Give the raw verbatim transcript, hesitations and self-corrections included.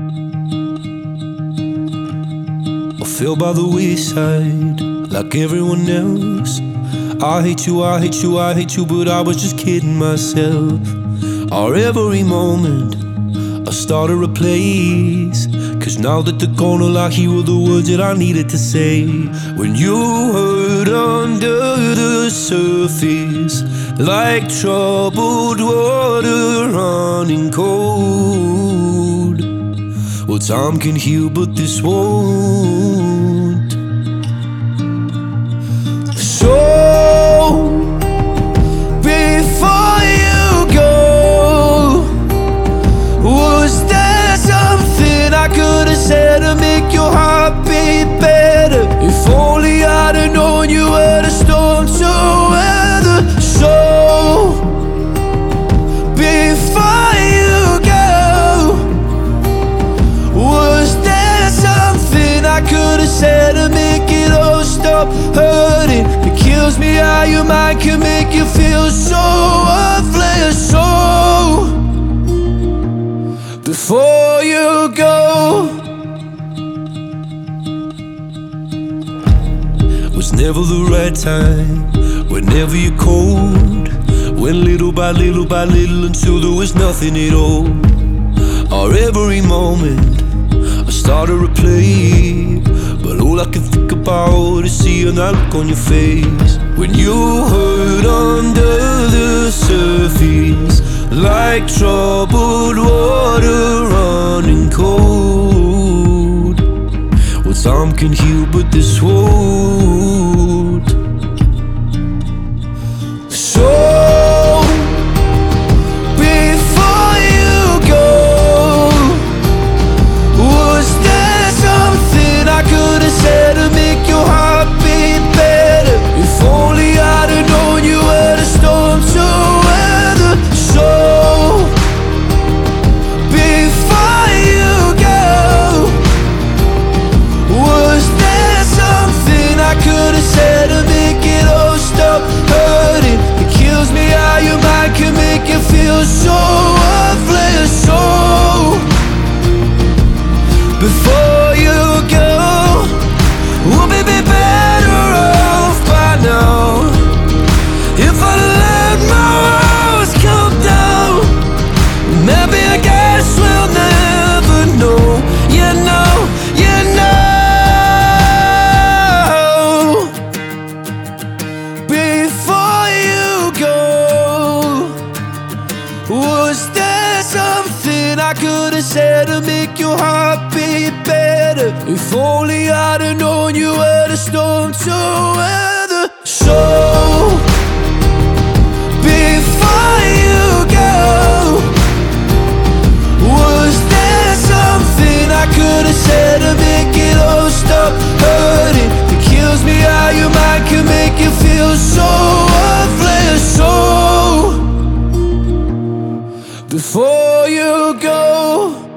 I fell by the wayside like everyone else. I hate you, I hate you, I hate you, but I was just kidding myself. Our every moment I started a place, cause now that they're gone, all I hear were the words that I needed to say. When you hurt under the surface, like troubled water running cold. Well, time can heal, but this won't. So, before you go, was there something I could have said to make your heart beat better? If only I'd have known you were the storm to weather. So, before you go, was there something I could have said to make it all stop hurting? It kills me how your mind can make you feel so worthless. So, before you go, was never the right time, whenever you're cold. Went little by little by little until there was nothing at all. Our every moment I started to play, but all I can think about is seeing that look on your face. When you hurt under the surface, like troubled water running cold. Well, time can heal, but this won't. So, before you go, was there something I could have said to make your heart beat better? If only I'd have known you were the storm to weather. So, before you go, was there something I could have said to make it all stop hurting? It kills me how your mind can make you feel so worthless. So, before you go, we'll be better off by now. If I let my walls come down, maybe I guess we'll never know. You know, you know. Before you go, was there something I could have said to make your heart beat better? If only I'd have known you were the storm to weather. So, before you go, was there something I could have said to make it all stop hurting? It kills me how your mind can make you feel so worthless. So, before you go,